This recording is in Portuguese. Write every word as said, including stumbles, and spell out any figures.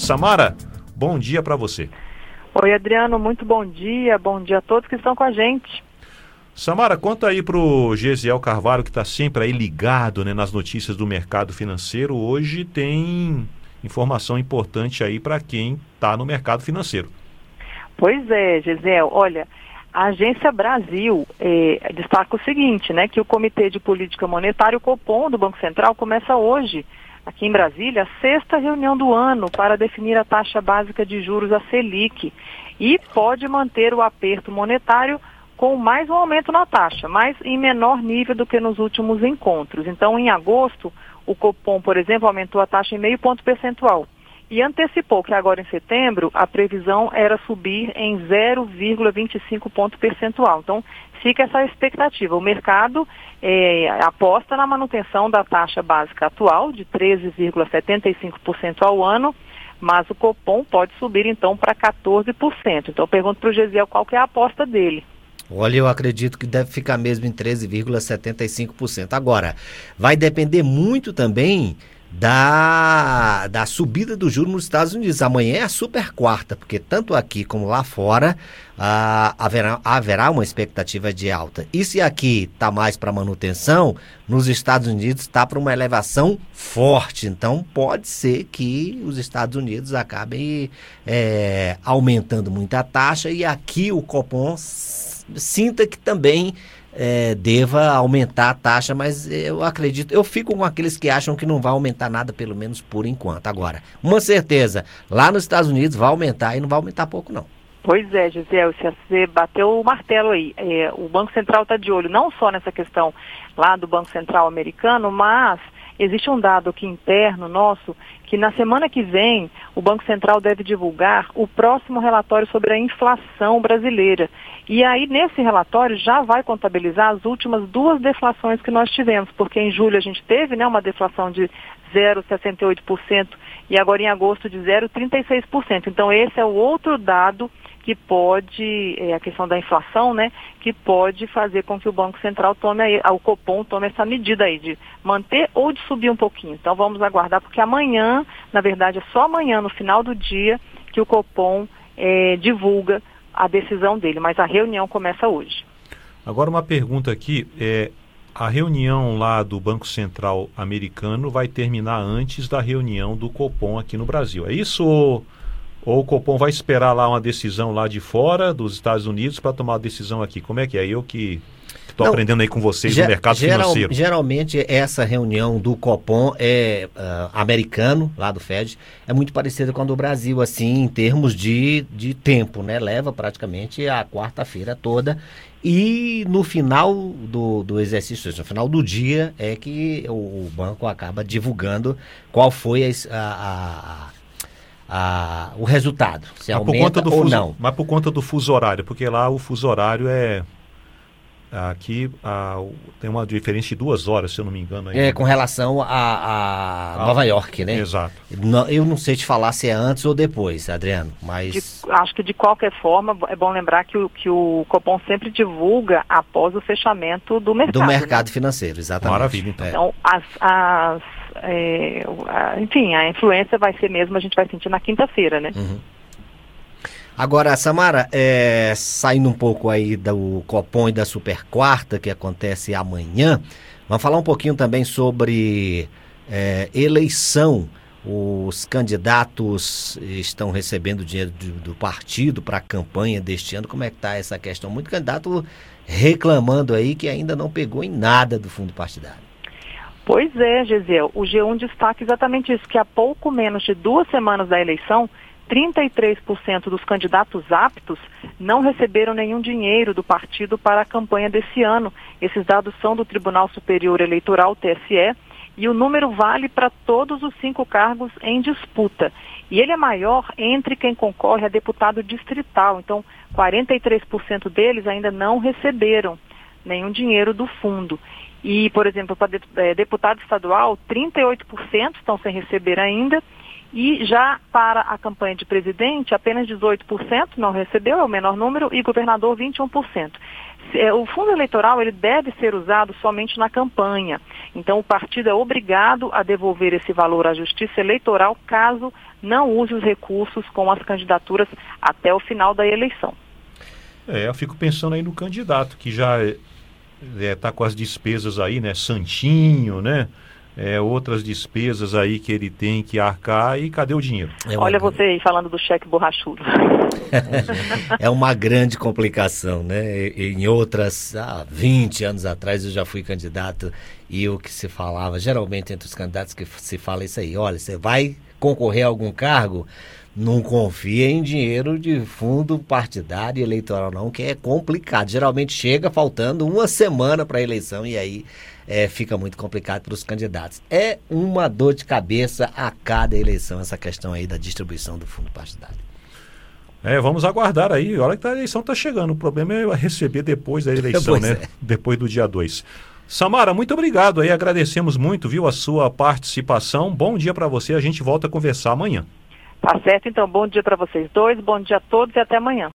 Samara, bom dia para você. Oi, Adriano, muito bom dia. Bom dia a todos que estão com a gente. Samara, conta aí para o Gesiel Carvalho, que está sempre aí ligado, né, nas notícias do mercado financeiro. Hoje tem informação importante aí para quem está no mercado financeiro. Pois é, Gesiel. Olha, a Agência Brasil eh, destaca o seguinte, né, que o Comitê de Política Monetária, o Copom, do Banco Central, começa hoje, aqui em Brasília, a sexta reunião do ano para definir a taxa básica de juros, a Selic, e pode manter o aperto monetário com mais um aumento na taxa, mas em menor nível do que nos últimos encontros. Então, em agosto, o Copom, por exemplo, aumentou a taxa em meio ponto percentual e antecipou que agora em setembro a previsão era subir em zero vírgula vinte e cinco ponto percentual. Então, fica essa expectativa. O mercado é, aposta na manutenção da taxa básica atual de treze vírgula setenta e cinco por cento ao ano, mas o Copom pode subir então para quatorze por cento. Então, eu pergunto para o Gesiel qual que é a aposta dele. Olha, eu acredito que deve ficar mesmo em treze vírgula setenta e cinco por cento. Agora, vai depender muito também da, da subida do juro nos Estados Unidos. Amanhã é a super quarta, porque tanto aqui como lá fora ah, haverá, haverá uma expectativa de alta. E se aqui está mais para manutenção, nos Estados Unidos está para uma elevação forte. Então pode ser que os Estados Unidos acabem é, aumentando muito a taxa e aqui o Copom sinta que também é, deva aumentar a taxa, mas eu acredito, eu fico com aqueles que acham que não vai aumentar nada, pelo menos por enquanto. Agora, uma certeza, lá nos Estados Unidos vai aumentar e não vai aumentar pouco não. Pois é, Gisele, você bateu o martelo aí. É, o Banco Central está de olho não só nessa questão lá do Banco Central americano, mas existe um dado aqui interno nosso que na semana que vem o Banco Central deve divulgar o próximo relatório sobre a inflação brasileira. E aí nesse relatório já vai contabilizar as últimas duas deflações que nós tivemos, porque em julho a gente teve, né, uma deflação de zero vírgula sessenta e oito por cento e agora em agosto de zero vírgula trinta e seis por cento. Então esse é o outro dado que pode, é a questão da inflação, né, que pode fazer com que o Banco Central tome, aí, o Copom tome essa medida aí de manter ou de subir um pouquinho. Então vamos aguardar, porque amanhã, na verdade é só amanhã, no final do dia, que o Copom é, divulga a decisão dele, mas a reunião começa hoje. Agora uma pergunta aqui, é, a reunião lá do Banco Central americano vai terminar antes da reunião do Copom aqui no Brasil, é isso ou... Ou o Copom vai esperar lá uma decisão lá de fora dos Estados Unidos para tomar a decisão aqui? Como é que é? Eu que estou aprendendo aí com vocês no mercado geral, financeiro. Geralmente essa reunião do Copom é uh, americano, lá do Fed, é muito parecida com a do Brasil, assim, em termos de, de tempo, né? Leva praticamente a quarta-feira toda. E no final do, do exercício, no final do dia, é que o, o banco acaba divulgando qual foi a... a, a Ah, o resultado, se mas aumenta por conta do ou fuso, não. Mas por conta do fuso horário, porque lá o fuso horário é... Aqui a, tem uma diferença de duas horas, se eu não me engano. Aí. É, com relação a, a ah, Nova York, né? Exato. Não, eu não sei te falar se é antes ou depois, Adriano, mas... De, acho que de qualquer forma, é bom lembrar que o, que o Copom sempre divulga após o fechamento do mercado. Do mercado, né? financeiro, exatamente. Maravilha, então. É. Então, as... as É, a, enfim, a influência vai ser mesmo, a gente vai sentir na quinta-feira, né? Uhum. Agora, Samara, é, saindo um pouco aí do Copom e da super quarta, que acontece amanhã, vamos falar um pouquinho também sobre é, eleição. Os candidatos estão recebendo dinheiro do, do partido para a campanha deste ano. Como é que está essa questão? Muito candidato reclamando aí que ainda não pegou em nada do fundo partidário. Pois é, Gesiel, o G um destaca exatamente isso, que há pouco menos de duas semanas da eleição, trinta e três por cento dos candidatos aptos não receberam nenhum dinheiro do partido para a campanha desse ano. Esses dados são do Tribunal Superior Eleitoral, T S E, e o número vale para todos os cinco cargos em disputa. E ele é maior entre quem concorre a deputado distrital, então quarenta e três por cento deles ainda não receberam nenhum dinheiro do fundo. E, por exemplo, para deputado estadual, trinta e oito por cento estão sem receber ainda, E já para a campanha de presidente, apenas dezoito por cento não recebeu, é o menor número, e governador vinte e um por cento. O fundo eleitoral ele deve ser usado somente na campanha. Então o partido é obrigado a devolver esse valor à Justiça Eleitoral caso não use os recursos com as candidaturas até o final da eleição. É, eu fico pensando aí no candidato que já está é, com as despesas aí, né? Santinho, né? É, outras despesas aí que ele tem que arcar, e cadê o dinheiro? É uma... Olha você aí falando do cheque borrachudo. É uma grande complicação, né? Em outras, há vinte anos atrás eu já fui candidato e o que se falava, geralmente entre os candidatos que se fala isso aí, olha, você vai concorrer a algum cargo, não confia em dinheiro de fundo partidário e eleitoral não, que é complicado. Geralmente chega faltando uma semana para a eleição e aí é, fica muito complicado para os candidatos. É uma dor de cabeça a cada eleição essa questão aí da distribuição do fundo partidário. É, vamos aguardar aí. Olha que a eleição está chegando. O problema é receber depois da eleição, né? É. Depois do dia dois. Samara, muito obrigado aí. Agradecemos muito, viu, a sua participação. Bom dia para você. A gente volta a conversar amanhã. Tá certo, então. Bom dia para vocês dois. Bom dia a todos e até amanhã.